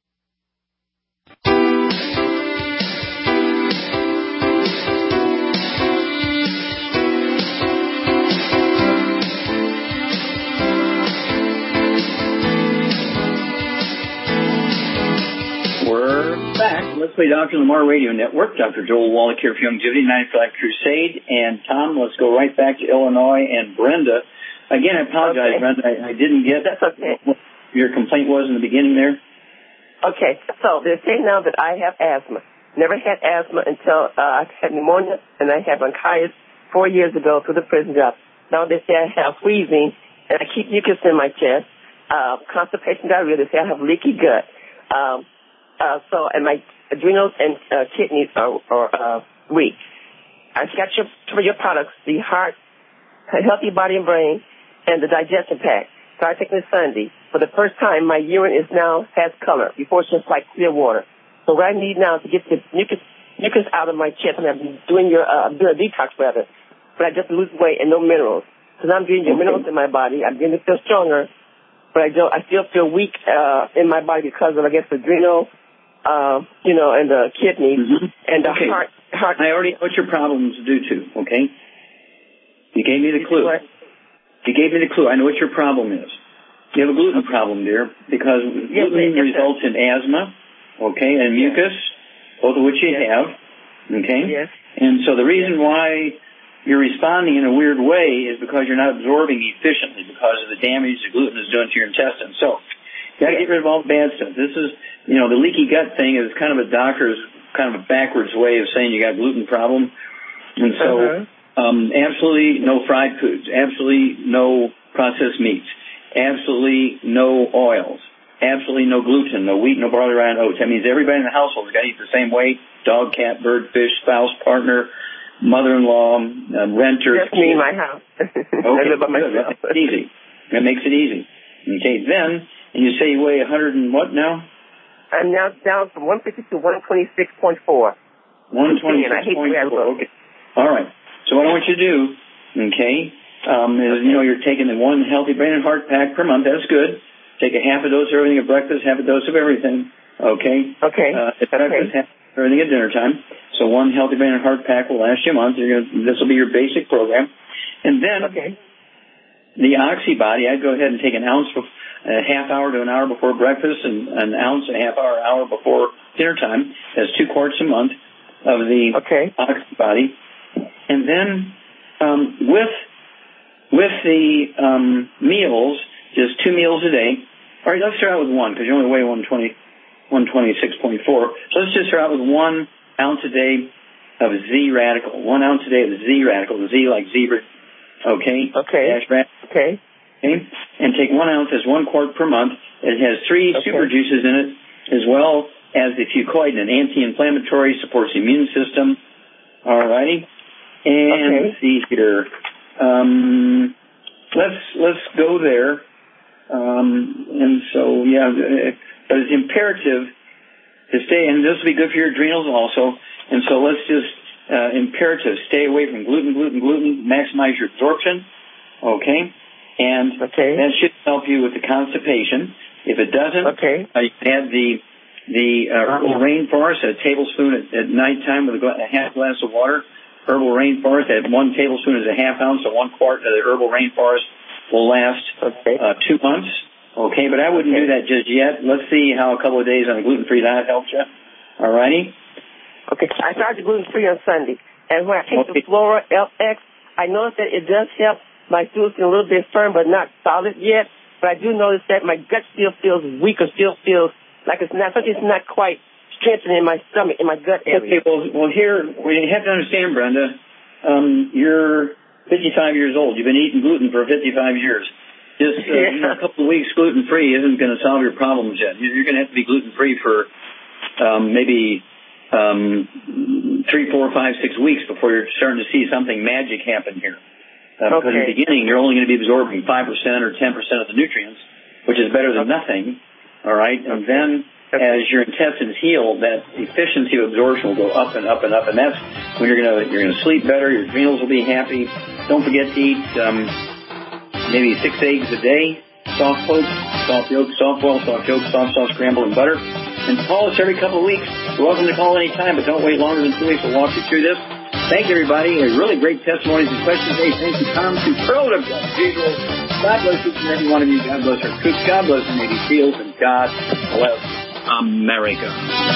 Speaker 2: We're back. Let's Play Doctor Lamar Radio Network. Doctor Joel Wallach here for Youngevity, ninety-five Crusade. And Tom, let's go right back to Illinois and Brenda. Again, I apologize, okay. Brenda. I, I didn't get
Speaker 19: That's okay.
Speaker 2: what your complaint was in the beginning there.
Speaker 19: Okay, so they're saying now that I have asthma. Never had asthma until uh, I had pneumonia, and I had bronchitis four years ago through the prison job. Now they say I have wheezing, and I keep mucus in my chest, uh, constipation, diarrhea. They say I have leaky gut. Um, uh, so, and my adrenals and uh, kidneys are, are uh, weak. I got your, for your products, the heart, healthy body and brain, and the digestion pack. So I take this Sunday. For the first time, my urine is now has color. Before it's just like clear water. So what I need now to get the mucus, mucus out of my chest, and I'm doing your uh, I'm doing a detox rather, but I just lose weight and no minerals. Because I'm getting your minerals in my body. I'm getting to feel stronger, but I don't. I still feel weak uh, in my body because of I guess adrenal, uh, you know, and the kidneys
Speaker 2: mm-hmm. and the
Speaker 19: okay.
Speaker 2: heart. Heart. I already know what your problem is due to. Okay. You gave me the clue.
Speaker 19: What?
Speaker 2: You gave me the clue. I know what your problem is. You have a gluten problem, dear, because
Speaker 19: yes,
Speaker 2: gluten
Speaker 19: yes,
Speaker 2: results
Speaker 19: yes.
Speaker 2: in asthma, okay, and mucus, yes. both of which you
Speaker 19: yes.
Speaker 2: have, okay?
Speaker 19: Yes.
Speaker 2: And so the reason why you're responding in a weird way is because you're not absorbing efficiently because of the damage the gluten is doing to your intestines. So you got to yes. get rid of all the bad stuff. This is, you know, the leaky gut thing is kind of a doctor's kind of a backwards way of saying you got a gluten problem. And so uh-huh. um, absolutely no fried foods, absolutely no processed meats. Absolutely no oils. Absolutely no gluten, no wheat, no barley, rye, and oats. That means everybody in the household has got to eat the same way. Dog, cat, bird, fish, spouse, partner, mother-in-law, uh, renter.
Speaker 19: Just me in my house.
Speaker 2: Okay,
Speaker 19: I live by
Speaker 2: good.
Speaker 19: myself.
Speaker 2: That makes it easy. That makes it easy. Okay, then, and you say you weigh one hundred and what now?
Speaker 19: I'm now down from one fifty to one twenty-six point four.
Speaker 2: one twenty-six point four, okay. All right. So what I want you to do, okay, Um, is, you know, you're taking the one healthy brain and heart pack per month. That's good. take a half a dose of everything at breakfast, half a dose of everything. Okay.
Speaker 19: Okay.
Speaker 2: Uh, at breakfast,
Speaker 19: okay.
Speaker 2: half everything at dinner time. So one Healthy Brain and Heart pack will last you a month. You're gonna, this will be your basic program. And then
Speaker 19: okay.
Speaker 2: the Oxybody, I'd go ahead and take an ounce, bef- a half hour to an hour before breakfast and an ounce and a half hour, hour before dinner time. That's two quarts a month of the
Speaker 19: okay.
Speaker 2: Oxybody. And then um, with with the um, meals, just two meals a day. All right, let's start out with one because you only weigh one twenty, one twenty-six point four. So let's just start out with one ounce a day of Z-Radical. One ounce a day of Z-Radical. Z like zebra. Okay?
Speaker 19: Okay.
Speaker 2: Dash radical.
Speaker 19: Okay.
Speaker 2: Okay. And take one ounce as one quart per month. It has three
Speaker 19: okay.
Speaker 2: super juices in it, as well as the fucoid, an anti-inflammatory, supports the immune system. All righty. And
Speaker 19: okay.
Speaker 2: let's see here. Um, let's let's go there. Um, and so, yeah, but it's imperative to stay, and this will be good for your adrenals also. And so let's just, uh, imperative, stay away from gluten, gluten, gluten, maximize your absorption. Okay? And
Speaker 19: okay.
Speaker 2: that should help you with the constipation. If it doesn't,
Speaker 19: okay.
Speaker 2: uh, you can add the, the uh, herbal rainforest, a tablespoon at, at nighttime with a, gla- a half glass of water. Herbal rainforest, at one tablespoon is a half ounce, so one quart of the herbal rainforest will last
Speaker 19: okay.
Speaker 2: uh, two months. Okay, but I wouldn't
Speaker 19: okay.
Speaker 2: do that just yet. Let's see how a couple of days on a gluten-free diet helps you. All righty?
Speaker 19: Okay, I started gluten-free on Sunday, and when I take
Speaker 2: okay.
Speaker 19: the Flora L X, I noticed that it does help my stools a little bit firm, but not solid yet. But I do notice that my gut still feels weak, or still feels like it's not, something's not quite strengthening in my stomach, in my gut area.
Speaker 2: Okay, well, well here, well, you have to understand, Brenda, um, you're fifty-five years old. You've been eating gluten for fifty-five years. Just uh,
Speaker 19: yeah.
Speaker 2: you know, a couple of weeks gluten-free isn't going to solve your problems yet. You're going to have to be gluten-free for um, maybe um, three, four, five, six weeks before you're starting to see something magic happen here. Uh, because
Speaker 19: okay.
Speaker 2: in the beginning, you're only going to be absorbing five percent or ten percent of the nutrients, which is better than okay. nothing. All right? And then as your intestines heal, that efficiency of absorption will go up and up and up, and that's when you're gonna you're gonna sleep better. Your adrenals will be happy. Don't forget to eat um, maybe six eggs a day, soft poached, soft yolk, soft boiled, soft yolk, soft sauce, scrambled, and butter. And call us every couple of weeks. You're welcome to call any time, but don't wait longer than two weeks. We'll walk you through this. Thank you, everybody. A really great testimonies and questions today. Thank you, Tom. Superlative as usual. God bless each and every one of you. God bless our troops. God bless the Navy SEALs, and God bless America.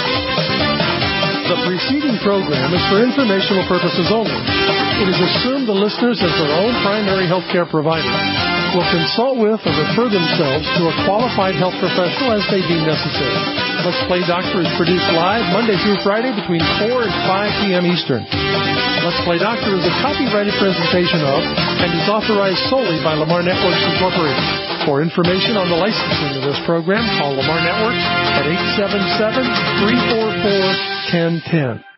Speaker 7: The preceding program is for informational purposes only. It is assumed the listeners, as their own primary health care provider, will consult with or refer themselves to a qualified health professional as they deem necessary. Let's Play Doctor is produced live Monday through Friday between four and five p.m. Eastern. Let's Play Doctor is a copyrighted presentation of and is authorized solely by Lamar Networks Incorporated. For information on the licensing of this program, call Lamar Networks at eight seven seven, three four four, one zero one zero.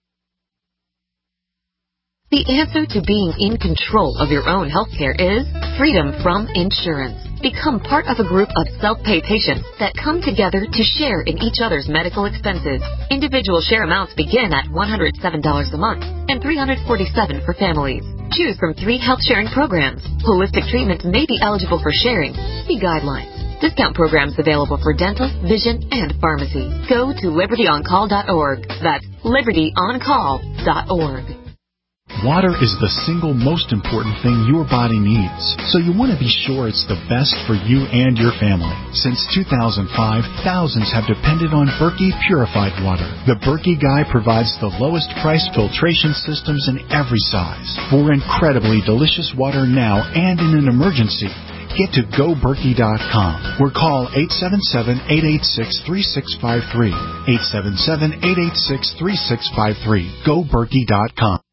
Speaker 1: The answer to being in control of your own healthcare is freedom from insurance. Become part of a group of self-pay patients that come together to share in each other's medical expenses. Individual share amounts begin at one hundred seven dollars a month and three hundred forty-seven dollars for families. Choose from three health sharing programs. Holistic treatments may be eligible for sharing. See guidelines. Discount programs available for dental, vision, and pharmacy. Go to liberty on call dot org. That's liberty on call dot org.
Speaker 16: Water is the single most important thing your body needs, so you want to be sure it's the best for you and your family. Since two thousand five, thousands have depended on Berkey purified water. The Berkey Guy provides the lowest price filtration systems in every size. For incredibly delicious water now and in an emergency, get to go berkey dot com or call eight seven seven, eight eight six, three six five three. eight seven seven, eight eight six, three six five three. go berkey dot com.